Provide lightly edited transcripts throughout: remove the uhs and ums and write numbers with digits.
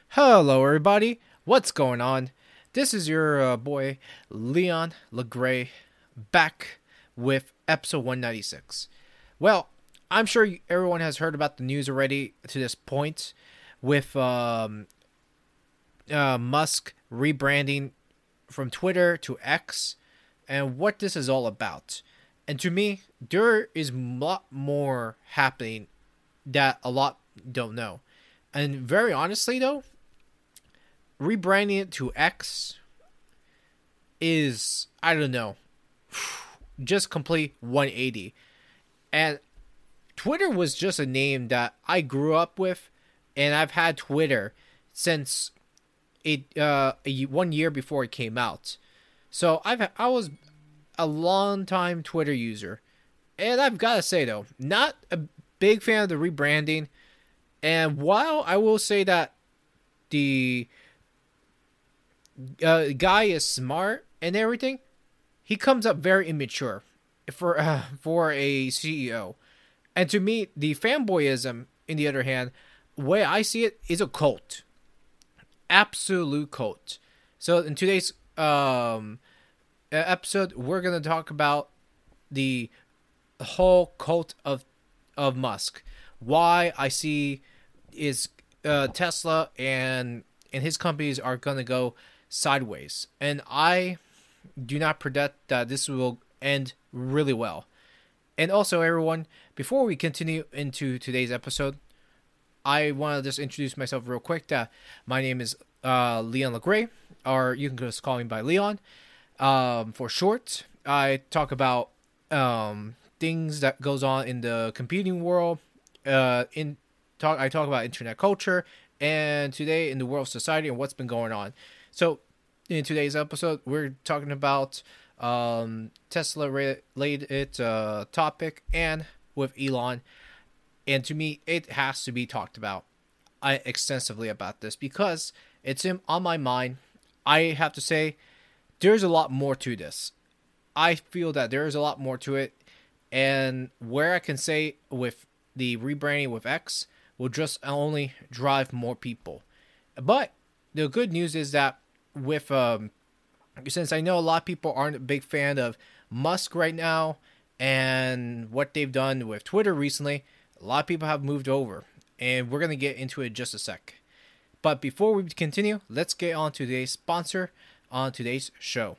Hello, everybody. What's going on? This is your boy Leon LeGray back with episode 196. Well, I'm sure everyone has heard about the news already to this point with Musk rebranding from Twitter to X and what this is all about. And to me, there is a lot more happening that a lot don't know. And very honestly, though, rebranding it to X is, I don't know, just complete 180. And Twitter was just a name that I grew up with, and I've had Twitter since 1 year before it came out. So I was a long time Twitter user, and I've got to say though, not a big fan of the rebranding. And while I will say that the guy is smart and everything, he comes up very immature for a CEO. And to me, the fanboyism, in the other hand, the way I see it, is a cult, absolute cult. So in today's episode, we're gonna talk about the whole cult of Musk. Why I see is Tesla and his companies are gonna go sideways, and I do not predict that this will end really well. And also, everyone, before we continue into today's episode, I want to just introduce myself real quick. That my name is Leon LeGray, or you can just call me by Leon for short. I talk about things that goes on in the computing world. I talk about internet culture, and today in the world of society and what's been going on. So, in today's episode, we're talking about Tesla related topic and with Elon. And to me, it has to be talked about extensively about this because it's on my mind. I have to say, there's a lot more to this. I feel that there is a lot more to it. And where I can say with the rebranding with X will just only drive more people. But the good news is that with since I know a lot of people aren't a big fan of Musk right now and what they've done with Twitter recently, a lot of people have moved over, and we're going to get into it in just a sec. But before we continue, let's get on to today's sponsor on today's show.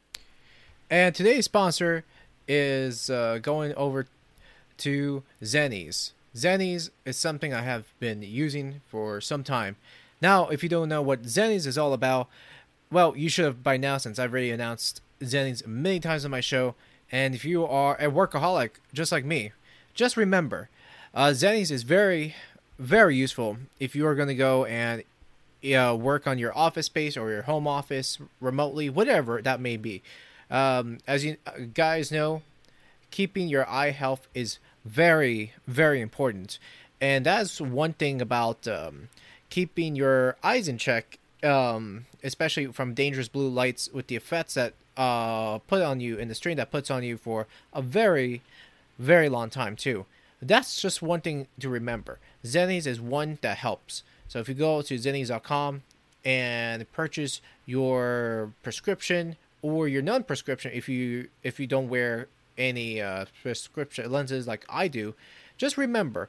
And today's sponsor is going over to Zennies. Zennies is something I have been using for some time. Now, if you don't know what Zennies is all about, well, you should have by now since I've already announced Zennies many times on my show. And if you are a workaholic just like me, just remember, Zennies is very, very useful if you are going to go and work on your office space or your home office remotely, whatever that may be. As you guys know, keeping your eye health is very, very important. And that's one thing about keeping your eyes in check, especially from dangerous blue lights with the effects that put on you in the strain that puts on you for a very, very long time too. That's just one thing to remember. Zennies is one that helps. So if you go to zennies.com and purchase your prescription or your non-prescription, if you don't wear any prescription lenses like I do, just remember,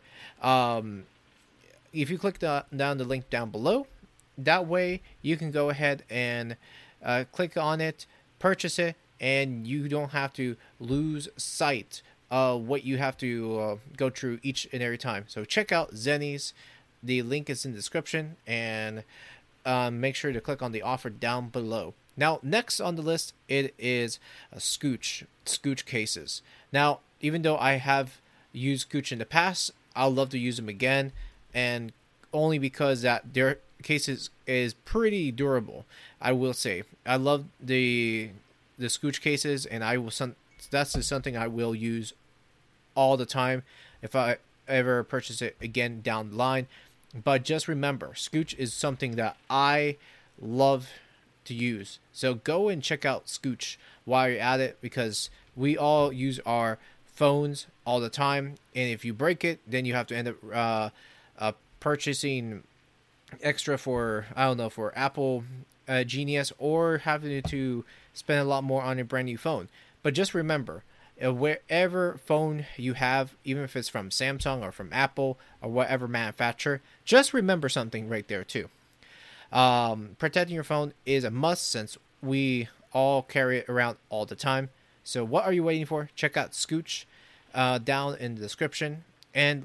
if you click down the link down below, that way you can go ahead and click on it, purchase it, and you don't have to lose sight of what you have to go through each and every time. So check out Zennies. The link is in the description, and make sure to click on the offer down below. Now, next on the list, it is Scooch cases. Now, even though I have used Scooch in the past, I'll love to use them again, and only because that their cases is pretty durable. I will say I love the Scooch cases, and that's just something I will use all the time if I ever purchase it again down the line. But just remember, Scooch is something that I love to use. So go and check out Scooch while you're at it, because we all use our phones all the time, and if you break it, then you have to end up purchasing extra for, I don't know, for Apple Genius, or having to spend a lot more on a brand new phone. But just remember, wherever phone you have, even if it's from Samsung or from Apple or whatever manufacturer, just remember something right there too. Protecting your phone is a must since we all carry it around all the time. So what are you waiting for? Check out Scooch down in the description. And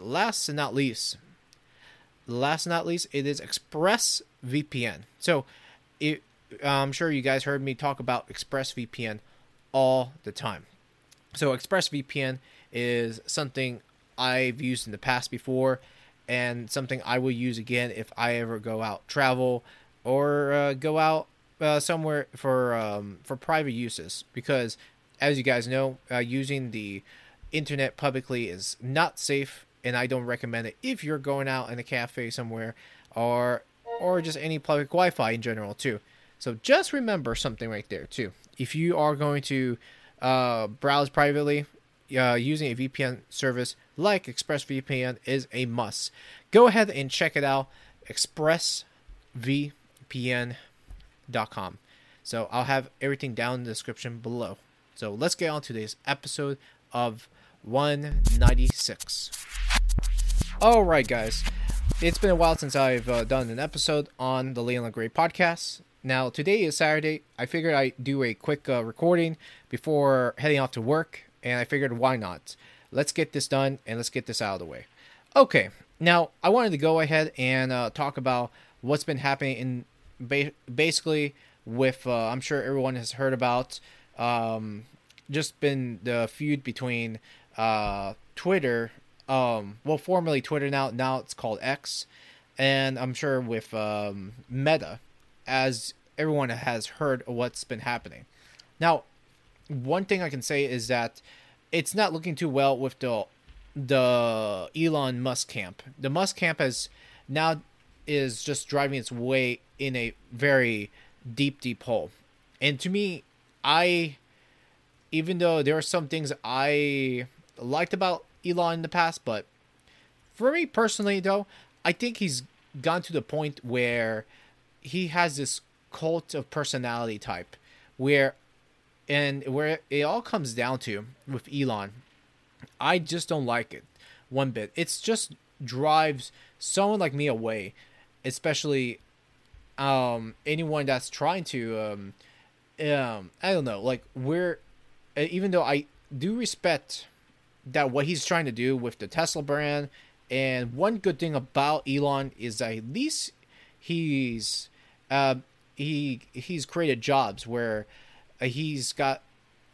last but not least, it is ExpressVPN. So I'm sure you guys heard me talk about ExpressVPN all the time. So ExpressVPN is something I've used in the past before, and something I will use again if I ever go out travel or go out somewhere for private uses. Because as you guys know, using the internet publicly is not safe, and I don't recommend it if you're going out in a cafe somewhere or just any public Wi-Fi in general too. So just remember something right there too. If you are going to browse privately, using a VPN service like ExpressVPN is a must. Go ahead and check it out, expressvpn.com. So I'll have everything down in the description below. So let's get on to today's episode of 196. Alright guys, it's been a while since I've done an episode on the Leon LeGray podcast. Now today is Saturday. I figured I'd do a quick recording before heading off to work, and I figured why not? Let's get this done and let's get this out of the way. Okay, now I wanted to go ahead and talk about what's been happening in basically with I'm sure everyone has heard about just been the feud between Twitter, formerly Twitter, now it's called X, and I'm sure with Meta, as everyone has heard of what's been happening. Now, one thing I can say is that it's not looking too well with the Elon Musk camp. The Musk camp is just driving its way in a very deep hole. And to me, even though there are some things I liked about Elon in the past, but for me personally though, I think he's gone to the point where he has this cult of personality type where it all comes down to with Elon. I just don't like it one bit. It's just drives someone like me away, especially anyone that's trying to I don't know, like even though I do respect that what he's trying to do with the Tesla brand, and one good thing about Elon is that at least he's created jobs where he's got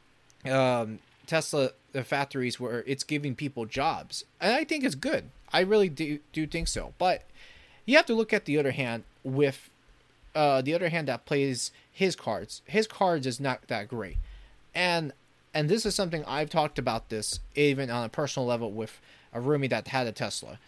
Tesla factories where it's giving people jobs, and I think it's good. I really do think so. But you have to look at the other hand with that plays his cards. His cards is not that great, and this is something I've talked about this even on a personal level with a roomie that had a Tesla,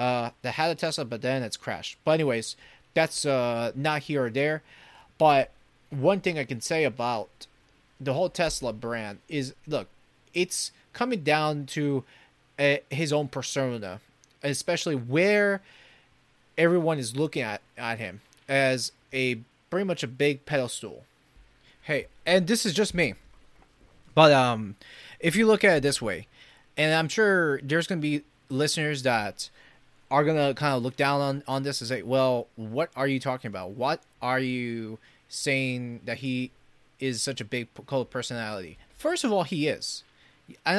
but then it's crashed. But anyways, that's not here or there. But one thing I can say about the whole Tesla brand is, look, it's coming down to his own persona, especially where everyone is looking at him as pretty much a big pedestal. Hey, and this is just me, but if you look at it this way, and I'm sure there's going to be listeners that are going to kind of look down on this and say, well, what are you talking about? What are you saying that he is such a big cult personality? First of all, he is. And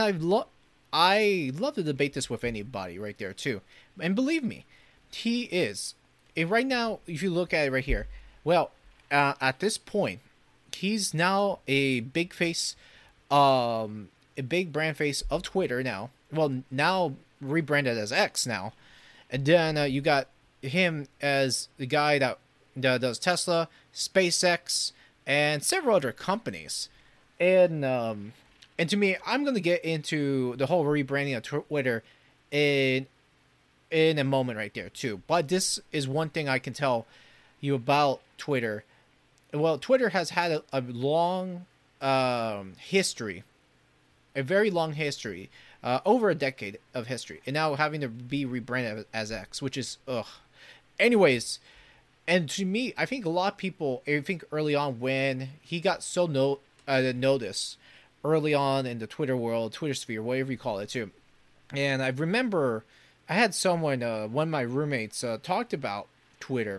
I love to debate this with anybody right there too. And believe me, he is. And right now, if you look at it right here, well, at this point, he's now a big face, a big brand face of Twitter now. Well, now rebranded as X now. And then you got him as the guy that does Tesla, SpaceX, and several other companies. And to me, I'm going to get into the whole rebranding of Twitter in a moment right there too. But this is one thing I can tell you about Twitter. Well, Twitter has had a long history, a very long history, over a decade of history, and now having to be rebranded as X, which is ugh. Anyways, And to me, I think a lot of people, I think early on when he got so noticed early on in the Twitter world, Twitter sphere, whatever you call it too. And I remember I had someone, one of my roommates, talked about Twitter,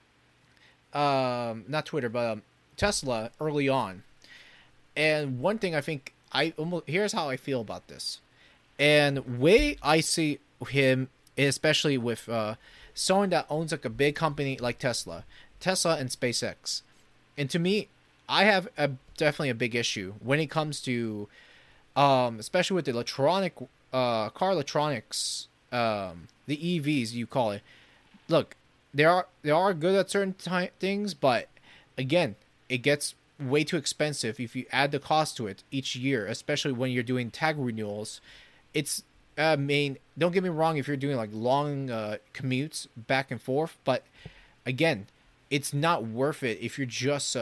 not Twitter, but Tesla early on. And one thing I think I almost here's how I feel about this. And way I see him, especially with someone that owns like a big company like Tesla and SpaceX. And to me, I have definitely a big issue when it comes to, especially with the car electronics, the EVs you call it. Look, they are good at certain things, but again, it gets way too expensive if you add the cost to it each year, especially when you're doing tag renewals. It's don't get me wrong if you're doing like long commutes back and forth, but again, it's not worth it if you're just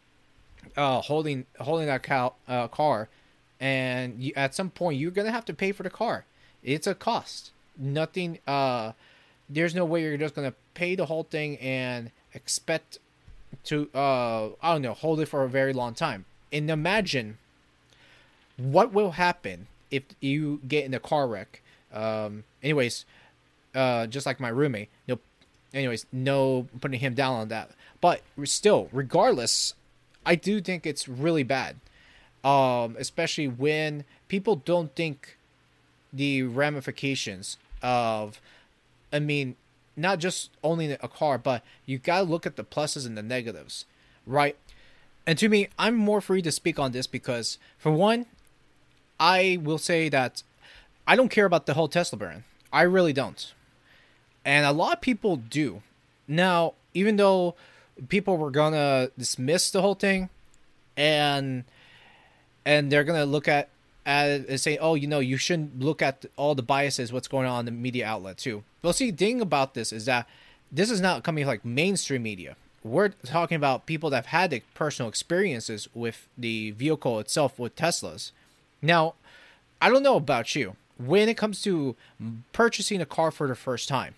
holding that car, and at some point you're gonna have to pay for the car. It's a cost. Nothing. There's no way you're just gonna pay the whole thing and expect to I don't know, hold it for a very long time. And imagine what will happen if you get in a car wreck. Anyways, just like my roommate. No, anyways, no putting him down on that. But still, regardless, I do think it's really bad. Especially when people don't think the ramifications of, I mean, not just owning a car, but you gotta look at the pluses and the negatives, right? And to me, I'm more free to speak on this because, for one, I will say that I don't care about the whole Tesla brand. I really don't. And a lot of people do. Now, even though people were gonna dismiss the whole thing, and they're gonna look at it and say, oh, you shouldn't look at all the biases, what's going on in the media outlet too. Well, see, the thing about this is that this is not coming like mainstream media. We're talking about people that have had the personal experiences with the vehicle itself with Teslas. Now, I don't know about you. When it comes to purchasing a car for the first time,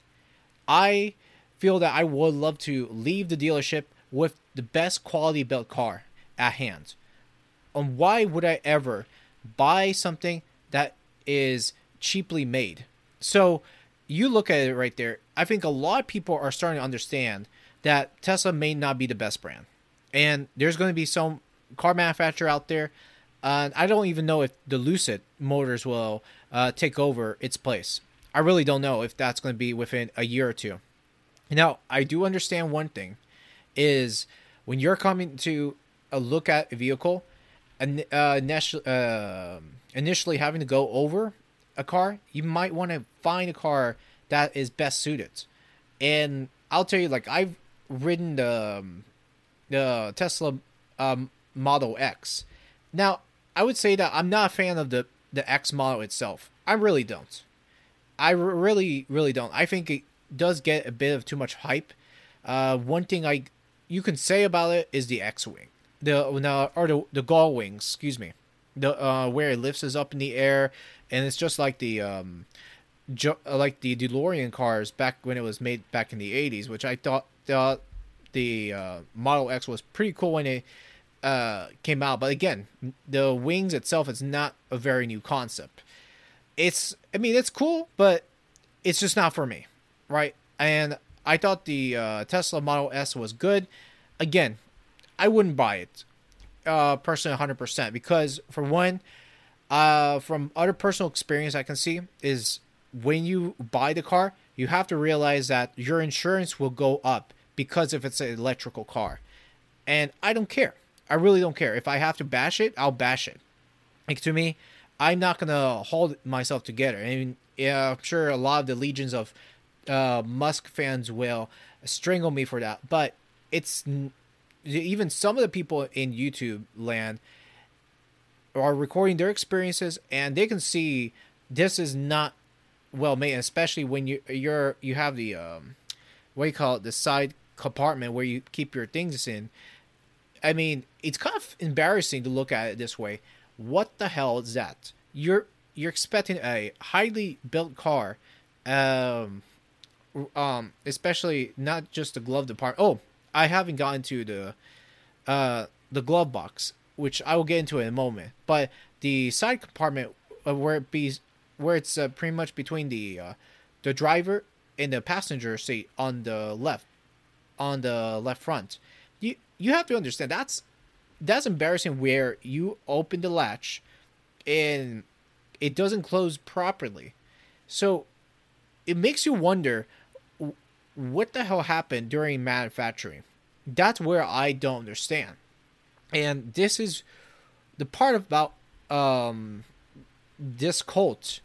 I feel that I would love to leave the dealership with the best quality built car at hand. And why would I ever buy something that is cheaply made? So you look at it right there. I think a lot of people are starting to understand that Tesla may not be the best brand. And there's going to be some car manufacturer out there. I don't even know if the Lucid Motors will take over its place. I really don't know if that's going to be within a year or two. Now, I do understand one thing is when you're coming to look at a vehicle, initially having to go over a car, you might want to find a car that is best suited. And I'll tell you, like, I've ridden the Tesla Model X. Now, I would say that I'm not a fan of the X model itself. I really don't. I really, really don't. I think it does get a bit of too much hype. One thing you can say about it is the X-Wing. The gull wings, excuse me. Where it lifts us up in the air, and it's just like the DeLorean cars back when it was made back in the 80s, which I thought the Model X was pretty cool when it came out. But again, the wings itself is not a very new concept. It's cool, but it's just not for me, right? And I thought the Tesla Model S was good. Again, I wouldn't buy it personally 100% because, for one, from other personal experience I can see is when you buy the car, you have to realize that your insurance will go up because if it's an electrical car. And I don't care. I really don't care. If I have to bash it, I'll bash it. Like, to me, I'm not going to hold myself together. I mean, yeah, I'm sure a lot of the legions of Musk fans will strangle me for that. But it's even some of the people in YouTube land are recording their experiences, and they can see this is not well made, especially when you have the what do you call it, the side compartment where you keep your things in. I mean, it's kind of embarrassing to look at it this way. What the hell is that? You're expecting a highly built car, especially not just the glove department. Oh, I haven't gotten to the glove box, which I will get into in a moment. But the side compartment, where it's pretty much between the driver and the passenger seat on the left front. You have to understand that's embarrassing, where you open the latch and it doesn't close properly. So it makes you wonder what the hell happened during manufacturing. That's where I don't understand. And this is the part about this cult.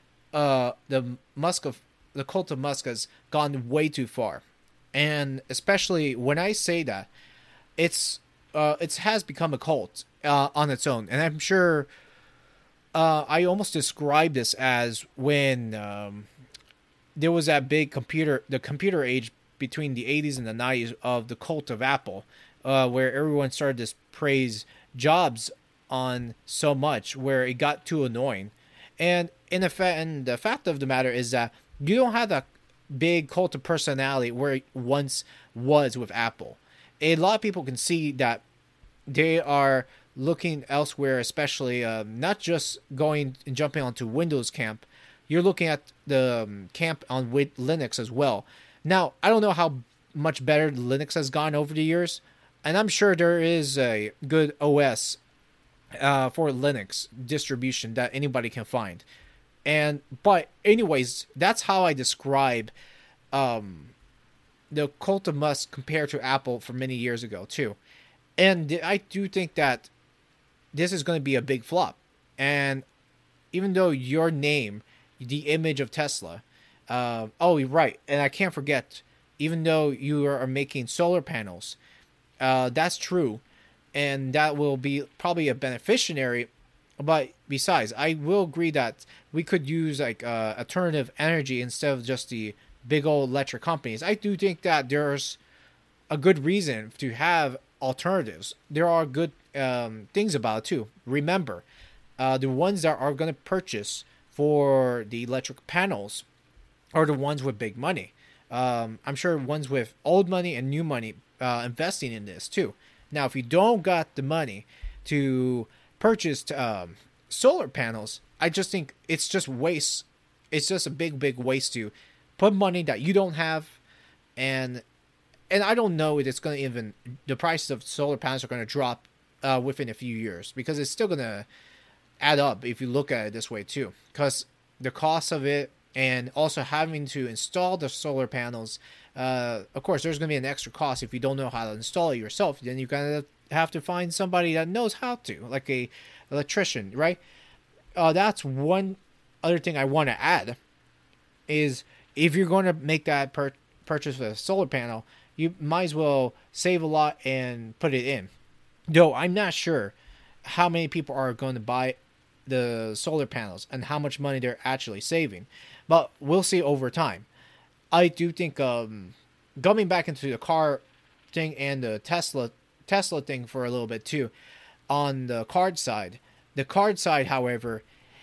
The cult of Musk has gone way too far, and especially when I say that, it has become a cult on its own. And I'm sure I almost describe this as when there was that big the computer age between the 80s and the 90s of the cult of Apple, where everyone started to praise Jobs on so much, where it got too annoying. And the fact of the matter is that you don't have that big cult of personality where it once was with Apple. A lot of people can see that they are looking elsewhere, especially not just going and jumping onto Windows camp. You're looking at the camp on with Linux as well. Now, I don't know how much better Linux has gone over the years, and I'm sure there is a good OS for Linux distribution that anybody can find. But anyways, that's how I describe the cult of Musk compared to Apple for many years ago too. And I do think that this is going to be a big flop. And even though your name, the image of Tesla, right, and I can't forget, even though you are making solar panels, that's true, and that will be probably a beneficiary. But besides, I will agree that we could use like alternative energy instead of just the big old electric companies. I do think that there's a good reason to have alternatives. There are good things about it too. Remember, the ones that are going to purchase for the electric panels are the ones with big money. I'm sure ones with old money and new money investing in this too. Now, if you don't got the money to purchase solar panels, I just think it's just waste. It's just a big waste to put money that you don't have, and I don't know if it's going to even, the prices of solar panels are going to drop within a few years, because it's still going to add up if you look at it this way too, because the cost of it and also having to install the solar panels, of course there's going to be an extra cost. If you don't know how to install it yourself, then you're going to have to find somebody that knows how to, like a electrician, right? That's one other thing I want to add, is if you're going to make that purchase with a solar panel, you might as well save a lot and put it in. Though I'm not sure how many people are going to buy the solar panels and how much money they're actually saving, but we'll see over time. I do think going back into the car thing and the Tesla thing for a little bit too, on the card side. The card side, however,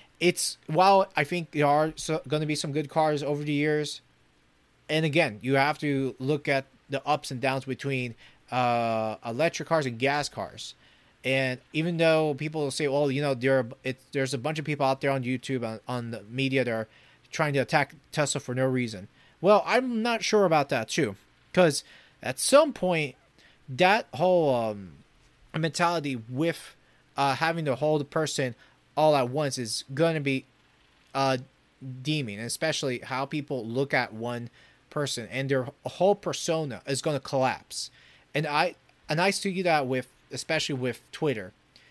while I think there are going to be some good cars over the years, and again, you have to look at the ups and downs between electric cars and gas cars. And even though people say, well, there's a bunch of people out there on YouTube, on the media, that are trying to attack Tesla for no reason. Well, I'm not sure about that too, because at some point, that whole mentality with having to hold a person all at once is going to be deeming, and especially how people look at one person, and their whole persona is going to collapse. And I see that especially with Twitter.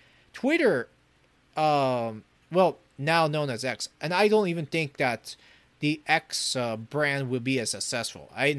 Well, now known as X, and I don't even think that the X brand would be as successful. I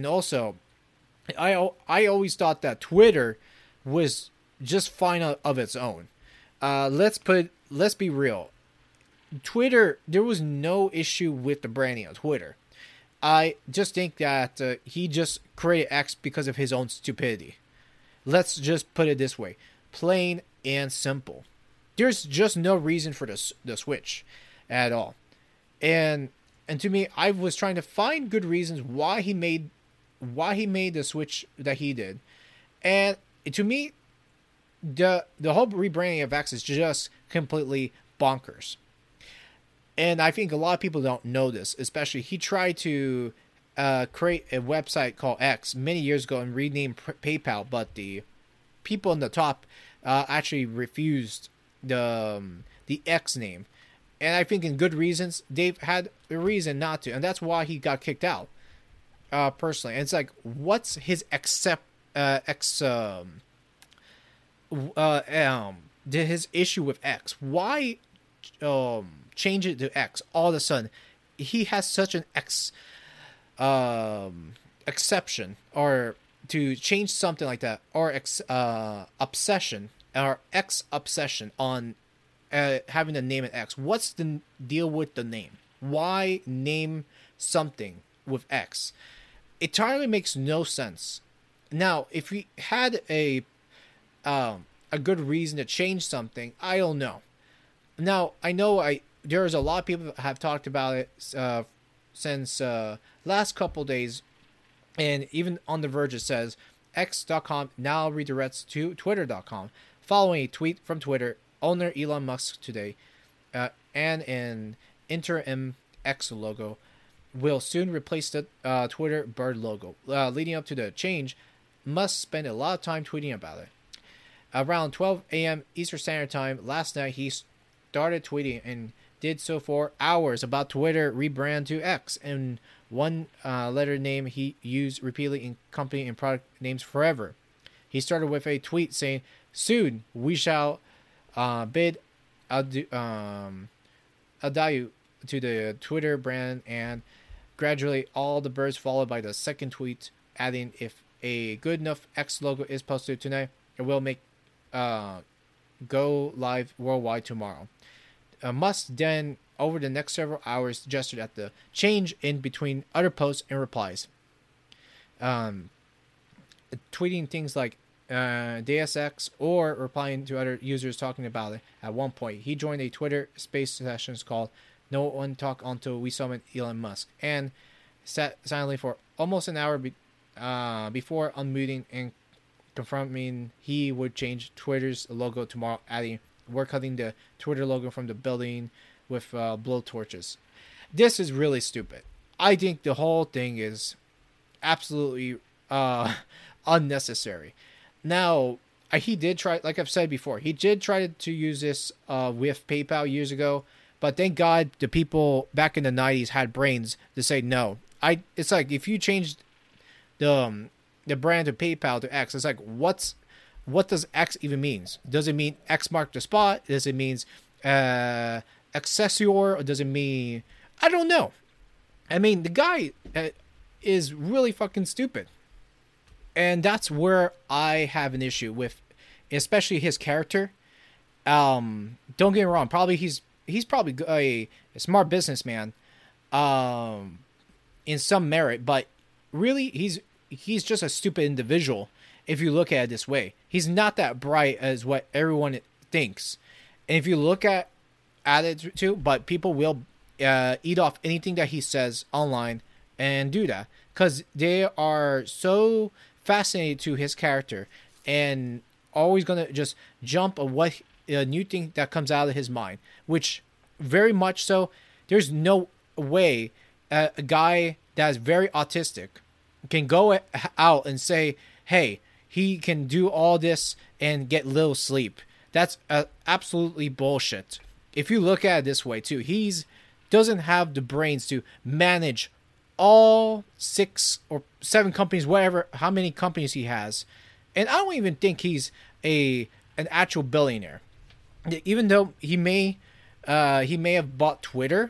always thought that Twitter was just fine of its own. Let's be real. Twitter, there was no issue with the branding of Twitter. I just think that he just created X because of his own stupidity. Let's just put it this way. Plain and simple. There's just no reason for the switch at all. And And to me, I was trying to find good reasons why he made the switch that he did. And to me, the whole rebranding of X is just completely bonkers. And I think a lot of people don't know this. Especially, he tried to create a website called X many years ago and rename PayPal, but the people in the top actually refused the X name. And I think in good reasons, they've had a reason not to, and that's why he got kicked out. Personally, and it's like, what's his his issue with X? Why change it to X all of a sudden? He has such an exception, or to change something like that, or obsession, or X obsession on having the name it X. What's the deal with the name? Why name something with X? It entirely makes no sense. Now, if we had a good reason to change something, I don't know. Now, I know there's a lot of people that have talked about it since last couple days, and even on The Verge it says X.com now redirects to Twitter.com following a tweet from Twitter owner Elon Musk today, and an interim X logo will soon replace the Twitter bird logo. Leading up to the change, Musk spent a lot of time tweeting about it. Around 12 a.m. Eastern Standard Time last night, he started tweeting and did so for hours about Twitter rebrand to X, and one letter name he used repeatedly in company and product names forever. He started with a tweet saying, "Soon we shall bid adieu to the Twitter brand," and gradually all the birds followed by the second tweet, adding, "If a good enough X logo is posted tonight, it will make go live worldwide tomorrow." Musk then, over the next several hours, gestured at the change in between other posts and replies, tweeting things like Deus Ex, or replying to other users talking about it. At one point, he joined a Twitter space sessions called "No One Talk Until We Summon Elon Musk," and sat silently for almost an hour before unmuting and confirming he would change Twitter's logo tomorrow, adding, "We're cutting the Twitter logo from the building with blowtorches." This is really stupid. I think the whole thing is absolutely unnecessary. Now, he did try, like I've said before, he did try to use this with PayPal years ago, but thank God the people back in the 90s had brains to say no. It's like, if you changed the brand of PayPal to X, it's like, what does X even mean? Does it mean X marked the spot? Does it mean Excelsior? Or does it mean, I don't know. I mean, the guy is really fucking stupid. And that's where I have an issue with, especially his character. Don't get me wrong. Probably he's probably a smart businessman, in some merit, but really he's just a stupid individual. If you look at it this way, he's not that bright as what everyone thinks. And if you look at it too, but people will eat off anything that he says online and do that because they are so fascinated to his character and always gonna just jump on what a new thing that comes out of his mind, which very much so. There's no way a guy that's very autistic can go out and say, "Hey, he can do all this and get little sleep." That's absolutely bullshit. If you look at it this way too, he's doesn't have the brains to manage all 6 or 7 companies, whatever, how many companies he has. And I don't even think he's an actual billionaire. Even though he may have bought Twitter,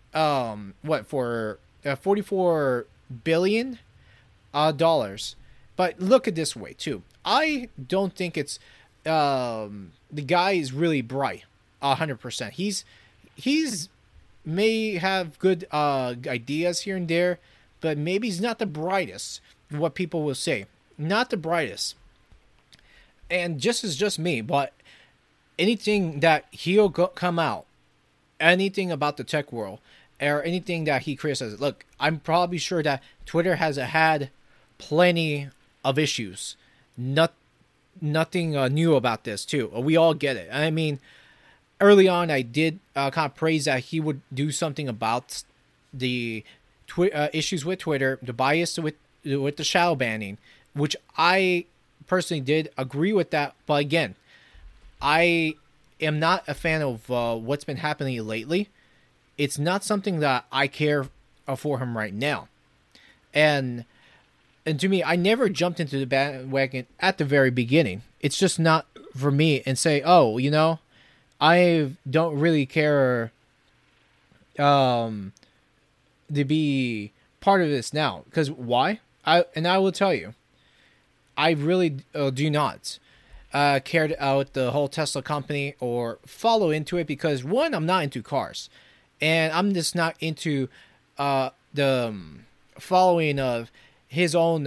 for $44 billion dollars. But look at this way too. I don't think it's the guy is really bright 100%. He's may have good ideas here and there, but maybe he's not the brightest. What people will say, not the brightest. And just me, but anything that he'll come out, anything about the tech world, or anything that he criticizes. Look, I'm probably sure that Twitter has had plenty of issues. Not nothing new about this too. We all get it. I mean, early on, I did kind of praise that he would do something about the issues with Twitter, the bias with the shadow banning, which I personally did agree with that. But again, I am not a fan of what's been happening lately. It's not something that I care for him right now, and to me, I never jumped into the bandwagon at the very beginning. It's just not for me, and say, oh, I don't really care to be part of this now. Because why? I will tell you, I really do not care about the whole Tesla company or follow into it, because one, I'm not into cars, and I'm just not into the following of his own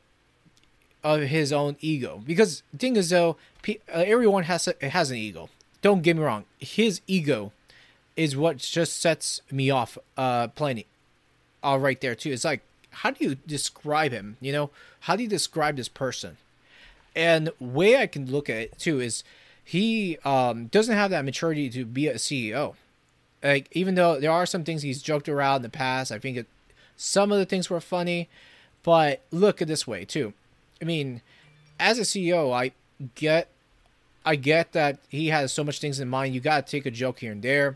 ego. Because the thing is, though, everyone has an ego. Don't get me wrong. His ego is what just sets me off plenty. Right there too. It's like, how do you describe him? How do you describe this person? And way I can look at it too is he doesn't have that maturity to be a CEO. Like, even though there are some things he's joked around in the past, I think some of the things were funny. But look at this way too. I mean, as a CEO, I get that he has so much things in mind. You got to take a joke here and there.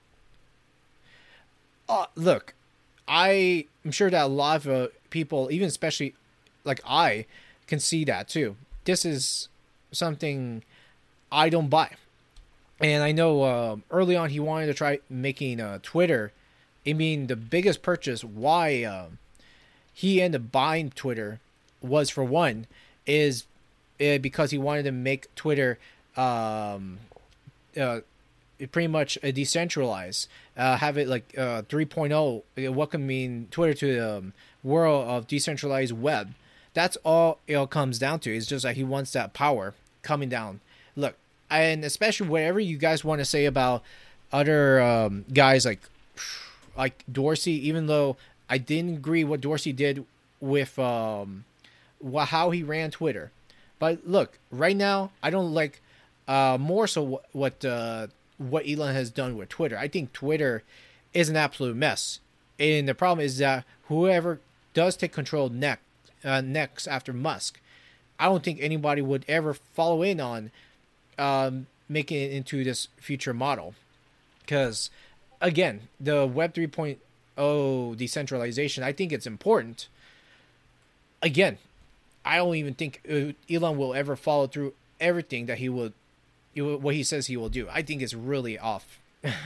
Look, I am sure that a lot of people, even especially like I, can see that too. This is something I don't buy. And I know early on he wanted to try making Twitter. I mean, the biggest purchase why he ended up buying Twitter was, for one, is because he wanted to make Twitter pretty much a decentralized, have it like 3.0, welcoming Twitter to the world of decentralized web. That's all it comes down to. It's just like he wants that power coming down. Look, and especially whatever you guys want to say about other guys like Dorsey, even though I didn't agree what Dorsey did with how he ran Twitter. But look, right now, I don't like more so what Elon has done with Twitter. I think Twitter is an absolute mess. And the problem is that whoever does take control next after Musk, I don't think anybody would ever follow in on making it into this future model. Because, again, the Web 3.0 decentralization, I think it's important. Again, I don't even think Elon will ever follow through everything that what he says he will do. I think it's really off.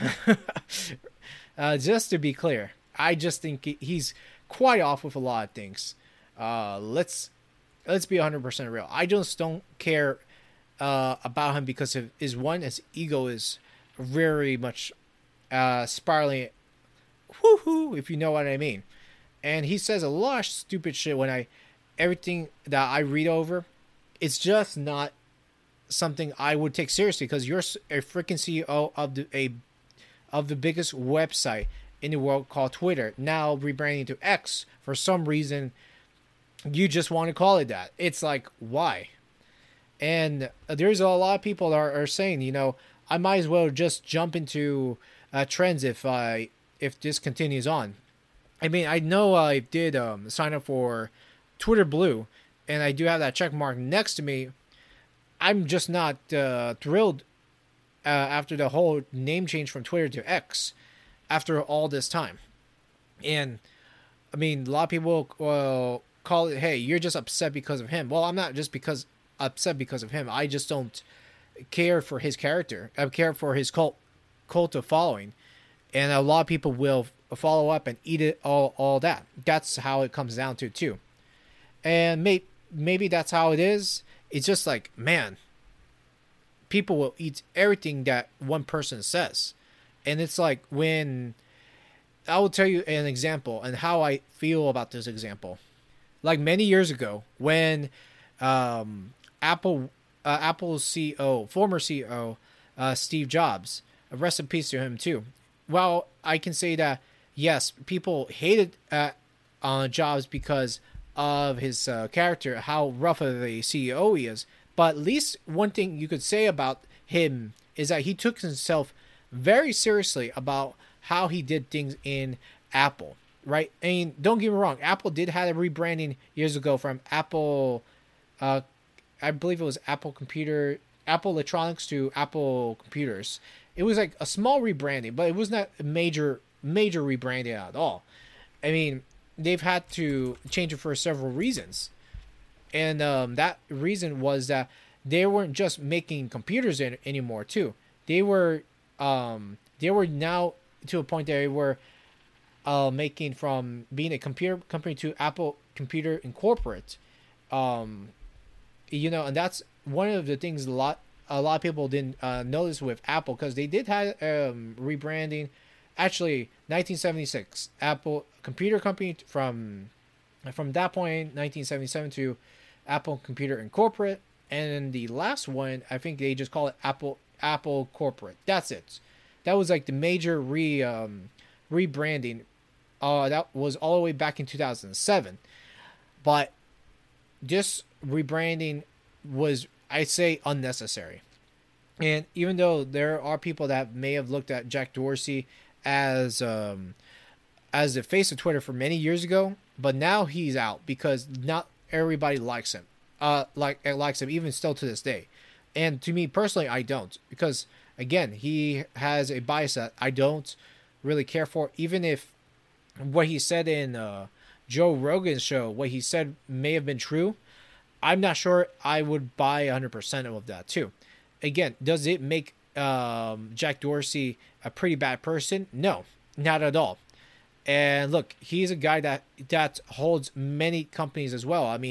Just to be clear, I just think he's quite off with a lot of things. Let's be 100% real. I just don't care about him because of his ego is very much spiraling. Woohoo, if you know what I mean. And he says a lot of stupid shit when everything that I read over, it's just not something I would take seriously, because you're a freaking CEO of the biggest website in the world called Twitter, now rebranding to X. For some reason, you just want to call it that. It's like, why? And there's a lot of people that are saying, I might as well just jump into trends if this continues on. I mean, I know I did sign up for Twitter Blue, and I do have that check mark next to me. I'm just not thrilled after the whole name change from Twitter to X after all this time. And, I mean, a lot of people call it, hey, you're just upset because of him. Well, I'm not just upset because of him. I just don't care for his character. I care for his cult of following. And a lot of people will follow up and eat it all that. That's how it comes down to, too. And maybe that's how it is. It's just like, man, people will eat everything that one person says. And it's like, when I will tell you an example and how I feel about this example. Like many years ago, when Apple's CEO, former CEO, Steve Jobs, rest in peace to him too. Well, I can say that yes, people hated Jobs because of his character, how rough of a CEO he is. But at least one thing you could say about him is that he took himself very seriously about how he did things in Apple, right? I mean, don't get me wrong, Apple did have a rebranding years ago from Apple, uh, I believe it was Apple Electronics to Apple Computers. It was like a small rebranding, but it was not a major rebranding at all. I mean, they've had to change it for several reasons, and that reason was that they weren't just making computers anymore. Too, they were now to a point that they were making from being a computer company to Apple Computer Incorporate. Um, and that's one of the things a lot of people didn't notice with Apple, because they did have rebranding. Actually, 1976, Apple Computer Company, from that point, 1977, to Apple Computer Incorporate, and then the last one, I think they just call it Apple Corporate. That's it. That was like the major rebranding. That was all the way back in 2007. But this rebranding was, I'd say, unnecessary. And even though there are people that may have looked at Jack Dorsey as the face of Twitter for many years ago, but now he's out because not everybody likes him. Likes him even still to this day. And to me personally, I don't, because again, he has a bias that I don't really care for. Even if what he said in Joe Rogan's show, what he said may have been true, I'm not sure I would buy 100% of that too. Again, does it make Jack Dorsey a pretty bad person? No, not at all. And look, he's a guy that holds many companies as well. I mean,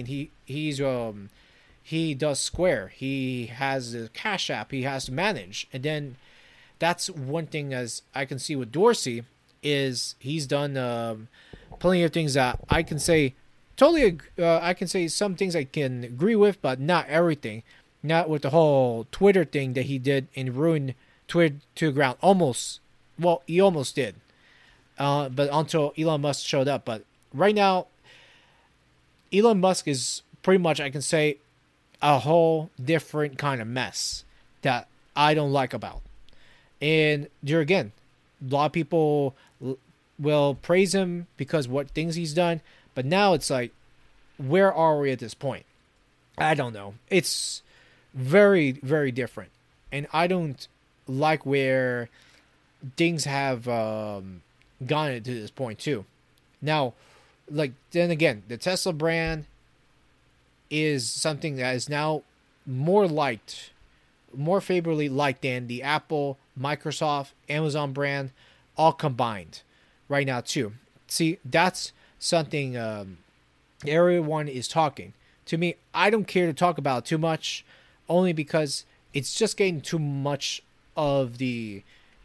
he does Square. He has the Cash App. He has to manage, and then that's one thing as I can see with Dorsey is he's done plenty of things that I can say totally. I can say some things I can agree with, but not everything. Not with the whole Twitter thing that he did and ruined Twitter to the ground. Almost. Well, he almost did. But until Elon Musk showed up. But right now, Elon Musk is pretty much, I can say, a whole different kind of mess that I don't like about. And there again, a lot of people will praise him because what things he's done. But now it's like, where are we at this point? I don't know. It's very, very different. And I don't like where things have gotten to this point too. Now, like, then again, the Tesla brand is something that is now more liked, more favorably liked than the Apple, Microsoft, Amazon brand all combined right now too. See, that's something everyone is talking. To me, I don't care to talk about too much, only because it's just getting too much of the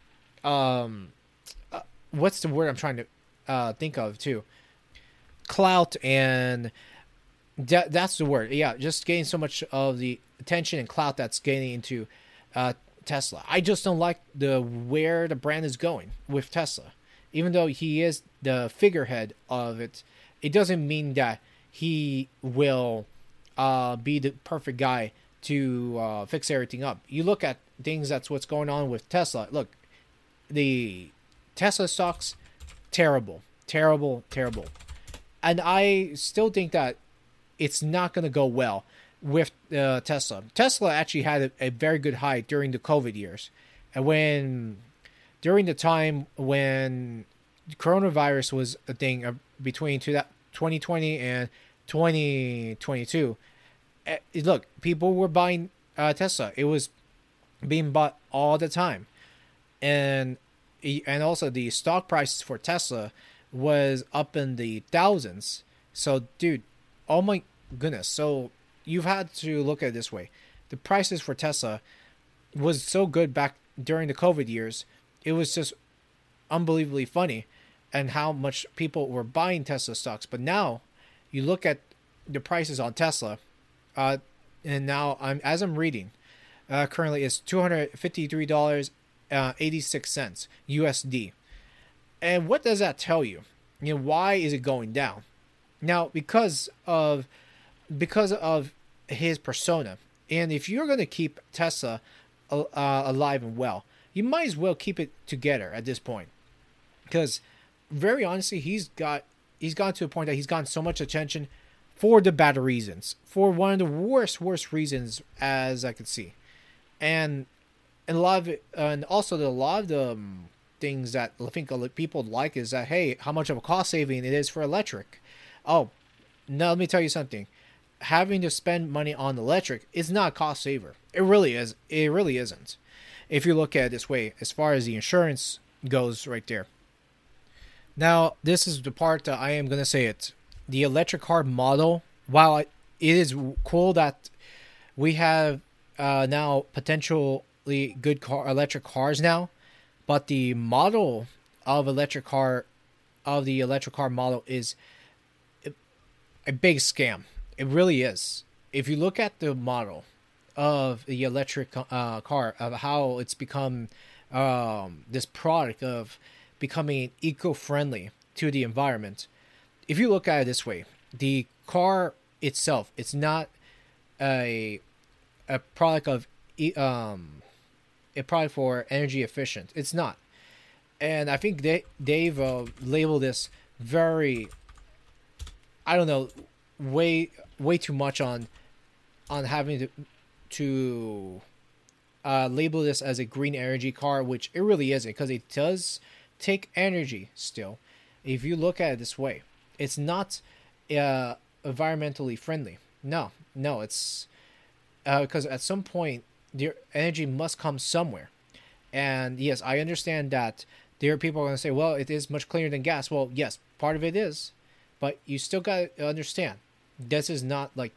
what's the word I'm trying to think of too? Clout, and that's the word. Yeah, just getting so much of the attention and clout that's getting into Tesla. I just don't like where the brand is going with Tesla. Even though he is the figurehead of it, it doesn't mean that he will be the perfect guy to fix everything up. You look at things, that's what's going on with Tesla. Look, the Tesla stocks, terrible. And I still think that it's not going to go well with Tesla. Tesla actually had a very good high during the COVID years. And during the time when coronavirus was a thing between 2020 and 2022, look, people were buying Tesla. It was being bought all the time. And also the stock prices for Tesla was up in the thousands. So, dude, oh my goodness. So you've had to look at it this way. The prices for Tesla was so good back during the COVID years. It was just unbelievably funny and how much people were buying Tesla stocks. But now you look at the prices on Tesla, and now I'm reading, currently it's $253.86 USD. And what does that tell you? Why is it going down? Now, because of his persona. And if you're going to keep Tesla alive and well, you might as well keep it together at this point. Because very honestly, he's gotten to a point that he's gotten so much attention for the bad reasons, for one of the worst reasons as I could see, and a lot of it, and also a lot of the things that I think people like is that, hey, how much of a cost saving it is for electric. Oh, now let me tell you something. Having to spend money on electric is not a cost saver. It really is. It really isn't. If you look at it this way, as far as the insurance goes, right there. Now, this is the part that I am going to say it. The electric car model, while it is cool that we have now potentially good electric cars now, but the model of the electric car model is a big scam. It really is. If you look at the model of the electric car, of how it's become this product of becoming eco-friendly to the environment. If you look at it this way, the car itself, it's not a product of a product for energy efficient. It's not, and I think they've labeled this very, I don't know, way too much on having to label this as a green energy car, which it really isn't, because it does take energy still. If you look at it this way, it's not environmentally friendly. No, it's because at some point the energy must come somewhere. And yes, I understand that there are people who are going to say, well, it is much cleaner than gas. Well, yes, part of it is, but you still got to understand, this is not like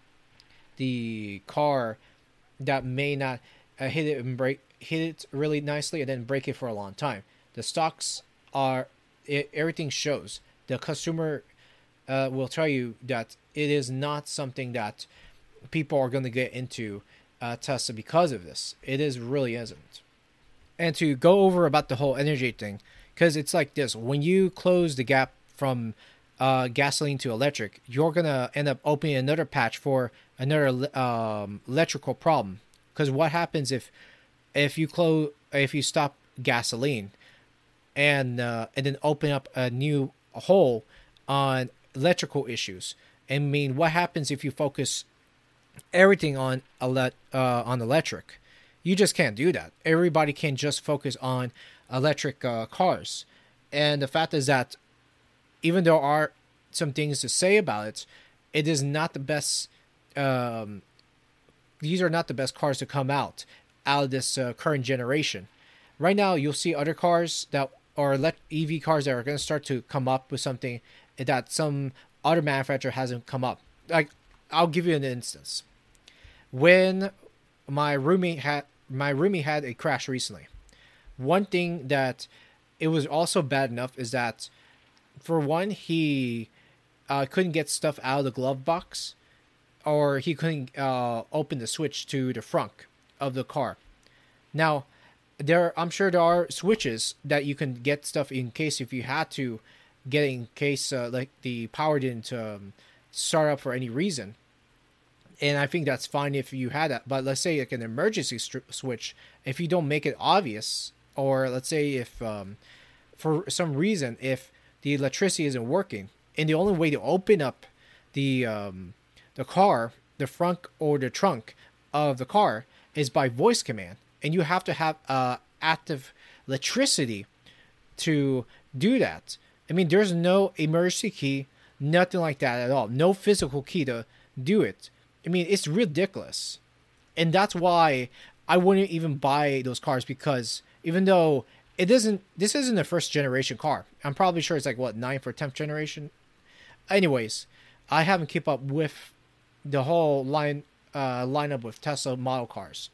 the car that may not hit it really nicely and then break it for a long time. The stocks are, everything shows. The consumer will tell you that it is not something that people are going to get into Tesla because of this. It really isn't. And to go over about the whole energy thing, because it's like this: when you close the gap from gasoline to electric, you're gonna end up opening another patch for another electrical problem. Because what happens if you stop gasoline and then open up a new hole on electrical issues? I mean, what happens if you focus everything on electric? You just can't do that. Everybody can just focus on electric cars. And the fact is that even there are some things to say about it, it is not the best. These are not the best cars to come out of this current generation. Right now, you'll see other cars that are EV cars that are going to start to come up with something that some other manufacturer hasn't come up. Like, I'll give you an instance. When my roommate had a crash recently, one thing that it was also bad enough is that, for one, he couldn't get stuff out of the glove box, or he couldn't open the switch to the front of the car. Now, I'm sure there are switches that you can get stuff in case if you had to get in case like the power didn't start up for any reason. And I think that's fine if you had that. But let's say like an emergency switch, if you don't make it obvious, or let's say if for some reason if the electricity isn't working, and the only way to open up the car, the front or the trunk of the car, is by voice command, and you have to have active electricity to do that. I mean, there's no emergency key, nothing like that at all. No physical key to do it. I mean, it's ridiculous. And that's why I wouldn't even buy those cars, because even though this isn't a first generation car. I'm probably sure it's like, what, 9th or 10th generation? Anyways, I haven't kept up with the whole lineup with Tesla model cars.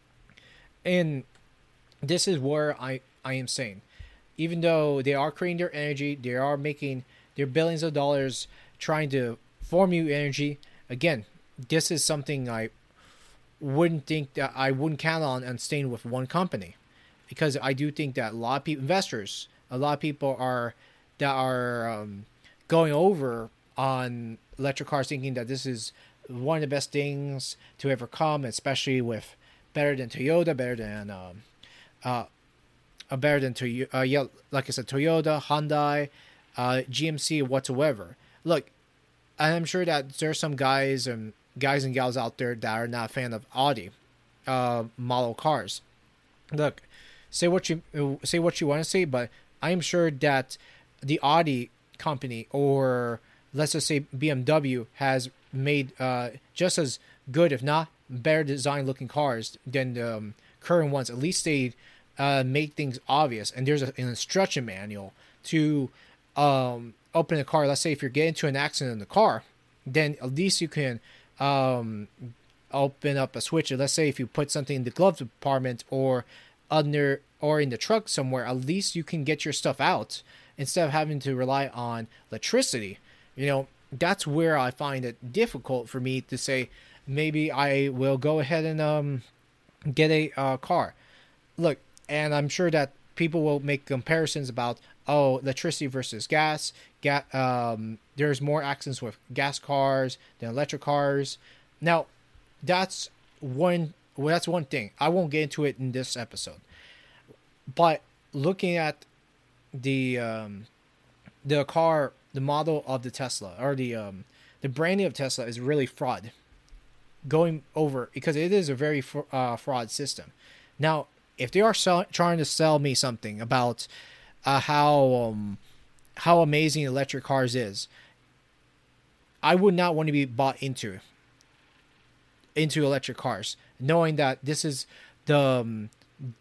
And this is where I am saying, even though they are creating their energy, they are making their billions of dollars trying to form new energy, again, this is something I wouldn't count on and staying with one company, because I do think that a lot of people, investors, a lot of people are going over on electric cars, thinking that this is one of the best things to ever come, especially with better than Toyota, uh, yeah, like I said, Toyota, Hyundai, GMC, whatsoever. Look, I'm sure that there's some guys and gals out there that are not a fan of Audi model cars. Look, say what you want to say, but I'm sure that the Audi company, or let's just say BMW, has made just as good, if not better, design looking cars than the current ones. At least they make things obvious, and there's an instruction manual to open a car. Let's say if you're getting into an accident in the car, then at least you can open up a switch. Let's say if you put something in the glove department or under or in the truck somewhere, at least you can get your stuff out instead of having to rely on electricity. That's where I find it difficult for me to say maybe I will go ahead and get a car. Look, and I'm sure that people will make comparisons about electricity versus gas. There's more accidents with gas cars than electric cars. Now, that's one thing. I won't get into it in this episode. But looking at the car, the model of the Tesla, or the branding of Tesla, is really fraud. Going over, because it is a very fraud system. Now, if they are trying to sell me something about how amazing electric cars is, I would not want to be bought into electric cars, knowing that this is the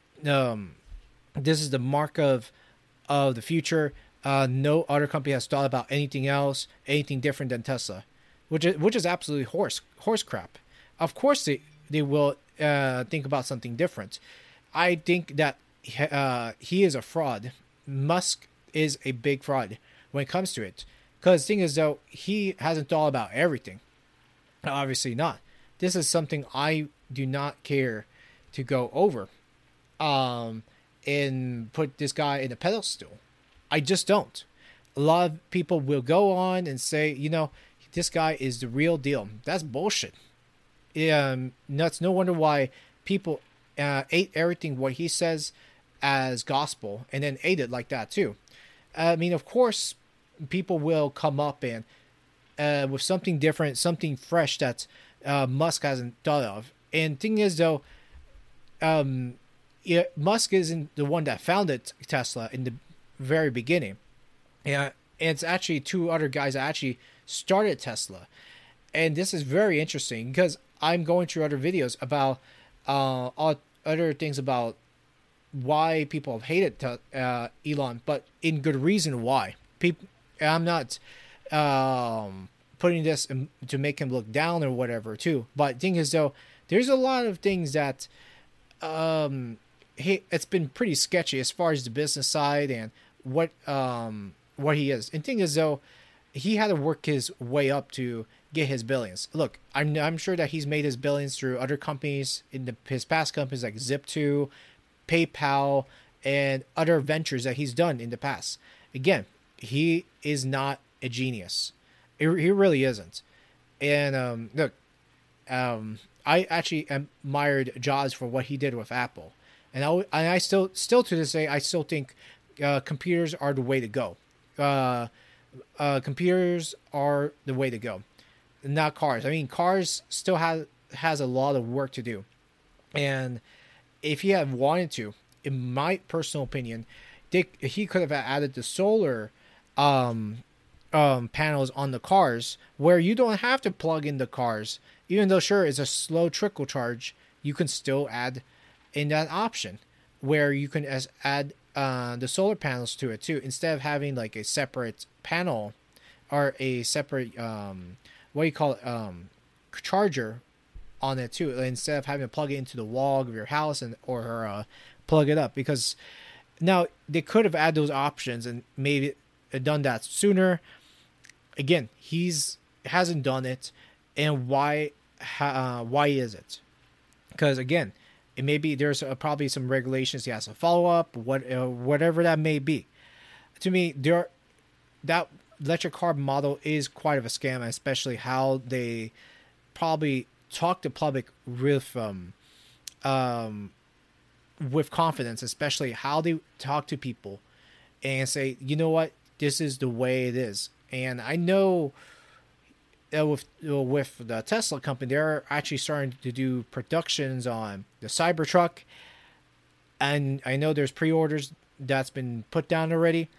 mark of the future. No other company has thought about anything else, anything different than Tesla, which is absolutely horse crap. Of course they will think about something different. I think that he is a fraud. Musk is a big fraud when it comes to it. Because the thing is, though, he hasn't thought about everything. Obviously not. This is something I do not care to go over and put this guy in a pedestal. I just don't. A lot of people will go on and say, this guy is the real deal. That's bullshit. That's no wonder why people ate everything what he says as gospel, and then ate it like that too. I mean, of course, people will come up and with something different, something fresh that Musk hasn't thought of. And thing is, though, Musk isn't the one that founded Tesla in the very beginning. Yeah, it's actually two other guys that actually started Tesla. And this is very interesting because I'm going through other videos about other things about why people have hated Elon, but in good reason why. I'm not putting this to make him look down or whatever too. But the thing is, though, there's a lot of things that it's been pretty sketchy as far as the business side and what he is. And thing is, though, he had to work his way up to get his billions. Look, I'm sure that he's made his billions through other companies his past companies like Zip2, PayPal, and other ventures that he's done in the past. Again, he is not a genius. He really isn't. And look, I actually admired Jobs for what he did with Apple, and I still to this day I still think computers are the way to go. Computers are the way to go, not cars. I mean, cars still has a lot of work to do, and if he had wanted to, in my personal opinion, he could have added the solar panels on the cars where you don't have to plug in the cars. Even though, sure, it's a slow trickle charge, you can still add in that option where you can add the solar panels to it too, instead of having like a separate panel or a separate what do you call it, charger on it too, instead of having to plug it into the wall of your house or plug it up. Because now they could have added those options and maybe done that sooner. Again, hasn't done it, and why is it? Because again, it may be there's probably some regulations he has to follow up, whatever that may be. to me, that electric car model is quite of a scam, especially how they probably talk to public with confidence, especially how they talk to people and say, you know what, this is the way it is. And I know with the Tesla company, they're actually starting to do productions on the Cybertruck, and I know there's pre-orders that's been put down already.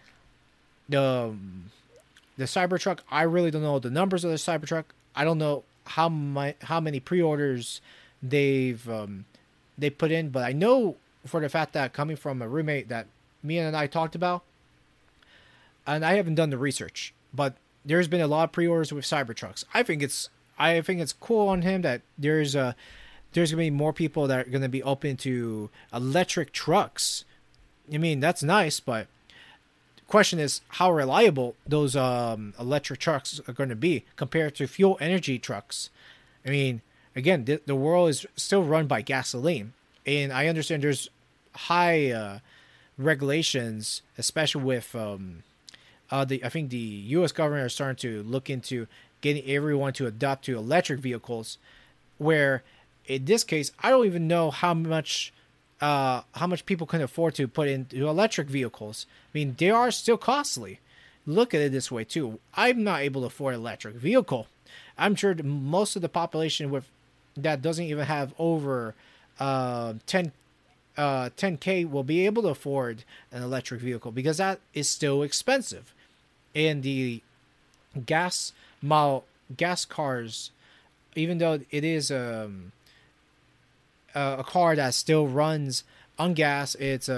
The Cybertruck, I really don't know the numbers of the Cybertruck. I don't know how many pre-orders they put in, but I know for the fact that coming from a roommate that me and I talked about, and I haven't done the research, but there's been a lot of pre-orders with Cybertrucks. I think it's cool on him that there's gonna be more people that are gonna be open to electric trucks. I mean, that's nice, but the question is how reliable those electric trucks are going to be compared to fuel energy trucks. I mean, again, the world is still run by gasoline, and I understand there's high regulations, especially with I think the U.S. government are starting to look into getting everyone to adopt to electric vehicles. Where in this case, I don't even know how much people can afford to put into electric vehicles. I mean, they are still costly. Look at it this way too. I'm not able to afford an electric vehicle. I'm sure most of the population that doesn't even have over 10K will be able to afford an electric vehicle because that is still expensive. And the gas cars, even though it is a car that still runs on gas, it's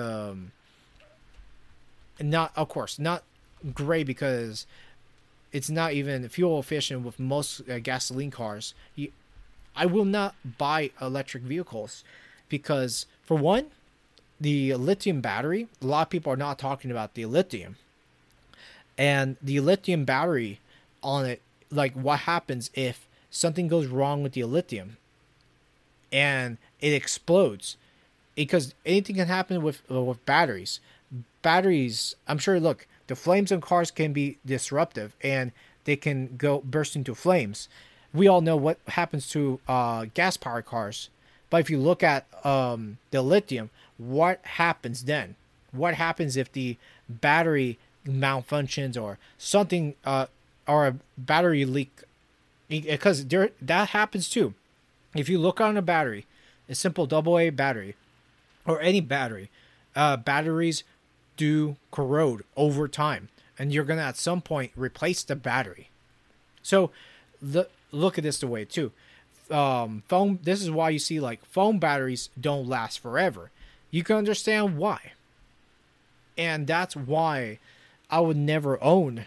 not, of course, not great because it's not even fuel efficient with most gasoline cars. I will not buy electric vehicles because, for one, the lithium battery, a lot of people are not talking about the lithium. And the lithium battery on it, like what happens if something goes wrong with the lithium and it explodes? Because anything can happen with batteries. Batteries, I'm sure, look, the flames in cars can be disruptive and they can go burst into flames. We all know what happens to gas-powered cars. But if you look at the lithium, what happens then? What happens if the battery malfunctions or something, or a battery leak? Because that happens too. If you look on a battery, a simple AA battery, or any battery, batteries do corrode over time, and you're gonna at some point replace the battery. So look at this the way too. Phone. This is why you see like phone batteries don't last forever. You can understand why, and that's why I would never own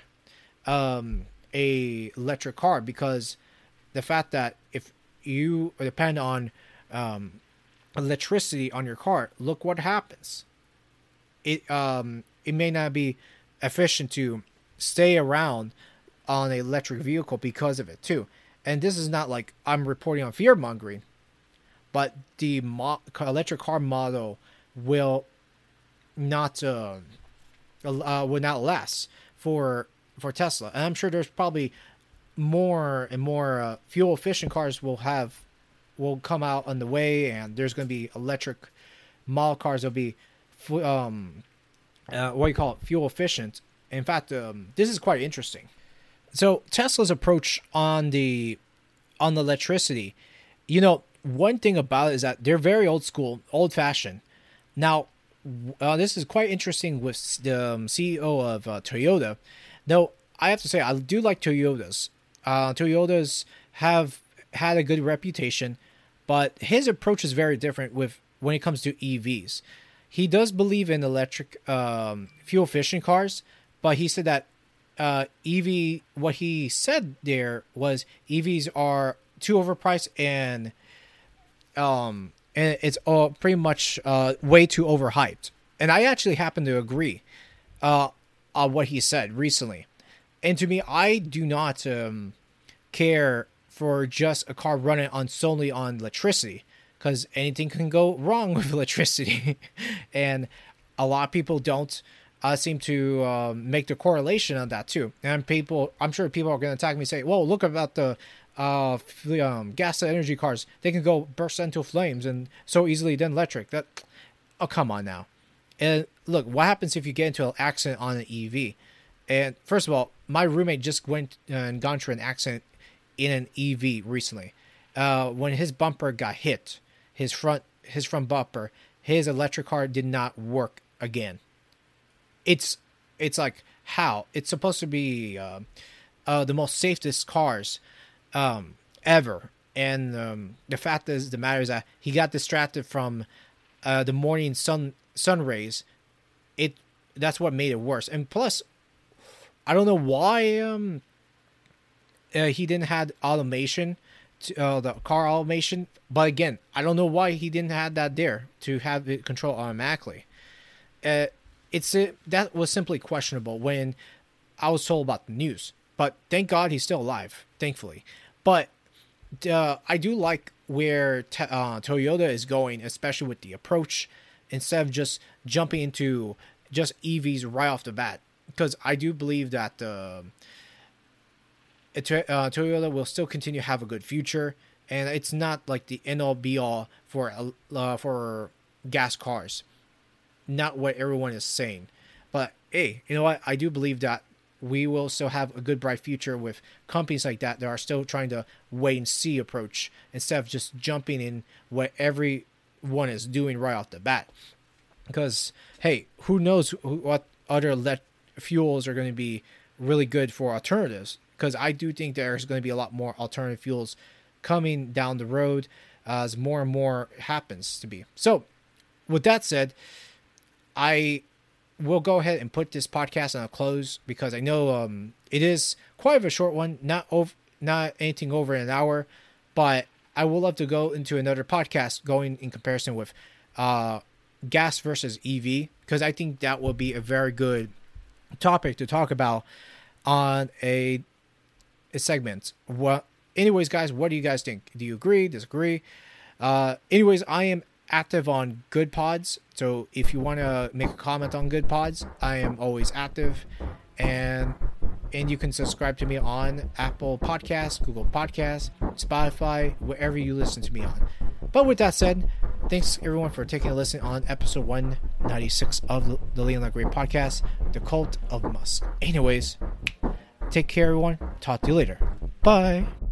a electric car, because the fact that if you depend on electricity on your car, look what happens. It may not be efficient to stay around on an electric vehicle because of it too. And this is not like I'm reporting on fear mongering, but the electric car model will not last for Tesla. And I'm sure there's probably more and more fuel efficient cars will come out on the way, and there's going to be electric model cars that'll be fuel efficient. In fact, this is quite interesting. So Tesla's approach on the electricity, one thing about it is that they're very old school, old fashioned. Now, this is quite interesting with the CEO of Toyota. Though I have to say, I do like Toyotas. Toyotas have had a good reputation, but his approach is very different when it comes to EVs. He does believe in electric fuel efficient cars, but he said that what he said there was EVs are too overpriced and it's pretty much way too overhyped. And I actually happen to agree on what he said recently. And to me, I do not care for just a car running solely on electricity, because anything can go wrong with electricity. And a lot of people don't seem to make the correlation on that too. And I'm sure people are going to attack me and say, "Well, look about the gas to energy cars. They can go burst into flames and so easily than electric." Oh, come on now. And look, what happens if you get into an accident on an EV? And first of all, my roommate just went and gone through an accident in an EV recently. When his bumper got hit, his front bumper, his electric car did not work again. It's like, how? It's supposed to be the most safest cars ever. And the fact is, the matter is that he got distracted from the morning sun rays. That's what made it worse. And plus, I don't know why he didn't have automation, the car automation. But again, I don't know why he didn't have that there to have it control automatically. That was simply questionable when I was told about the news. But thank God he's still alive, thankfully. But I do like where Toyota is going, especially with the approach, instead of just jumping into just EVs right off the bat. Because I do believe that Toyota will still continue to have a good future, and it's not like the end-all be-all for gas cars. Not what everyone is saying. But hey, you know what? I do believe that we will still have a good, bright future with companies like that are still trying to wait and see approach instead of just jumping in what everyone is doing right off the bat. Because, hey, who knows what other fuels are going to be really good for alternatives. Because I do think there's going to be a lot more alternative fuels coming down the road as more and more happens to be. So, with that said, I will go ahead and put this podcast on a close because I know it is quite of a short one, not anything over an hour, but I would love to go into another podcast going in comparison with gas versus EV, because I think that will be a very good topic to talk about on a segment. Anyways, guys, what do you guys think? Do you agree, disagree? Anyways, I am active on Good Pods, so if you want to make a comment on Good Pods, I am always active, and you can subscribe to me on Apple Podcasts, Google Podcasts, Spotify, wherever you listen to me on. But with that said, thanks everyone for taking a listen on episode 196 of the Leon Gray Podcast, The Cult of Musk. Anyways, take care everyone, talk to you later, bye.